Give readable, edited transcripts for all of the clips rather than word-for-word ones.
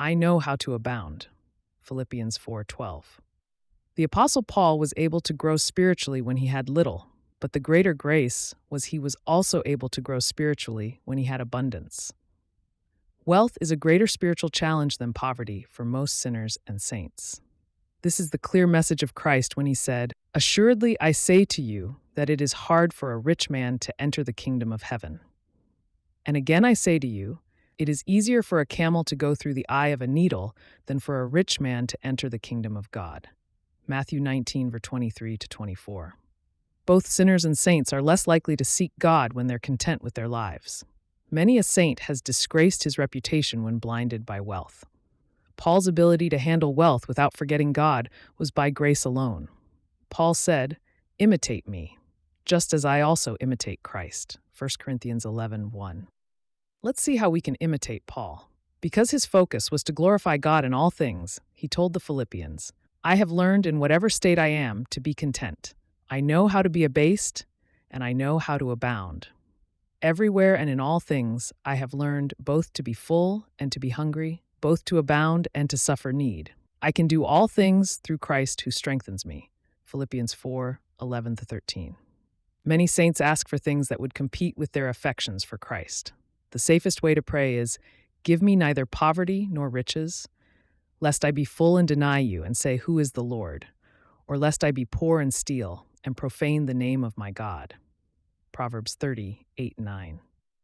I know how to abound. Philippians 4:12. The Apostle Paul was able to grow spiritually when he had little, but the greater grace was he was also able to grow spiritually when he had abundance. Wealth is a greater spiritual challenge than poverty for most sinners and saints. This is the clear message of Christ when he said, "Assuredly I say to you that it is hard for a rich man to enter the kingdom of heaven. And again I say to you, it is easier for a camel to go through the eye of a needle than for a rich man to enter the kingdom of God." Matthew 19, verse 23 to 24. Both sinners and saints are less likely to seek God when they're content with their lives. Many a saint has disgraced his reputation when blinded by wealth. Paul's ability to handle wealth without forgetting God was by grace alone. Paul said, "Imitate me, just as I also imitate Christ." 1 Corinthians 11:1. Let's see how we can imitate Paul. Because his focus was to glorify God in all things, he told the Philippians, "I have learned in whatever state I am to be content. I know how to be abased, and I know how to abound. Everywhere and in all things I have learned both to be full and to be hungry, both to abound and to suffer need. I can do all things through Christ who strengthens me." Philippians 4:11-13. Many saints ask for things that would compete with their affections for Christ. The safest way to pray is, "Give me neither poverty nor riches, lest I be full and deny you and say, 'Who is the Lord?' Or lest I be poor and steal and profane the name of my God." Proverbs 30:8-9.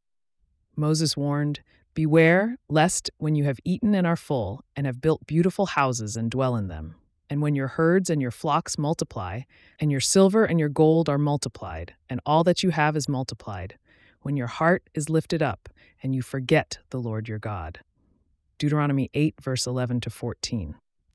Moses warned, "Beware, lest when you have eaten and are full, and have built beautiful houses and dwell in them, and when your herds and your flocks multiply, and your silver and your gold are multiplied, and all that you have is multiplied, when your heart is lifted up, and you forget the Lord your God." Deuteronomy 8, verse 11-14.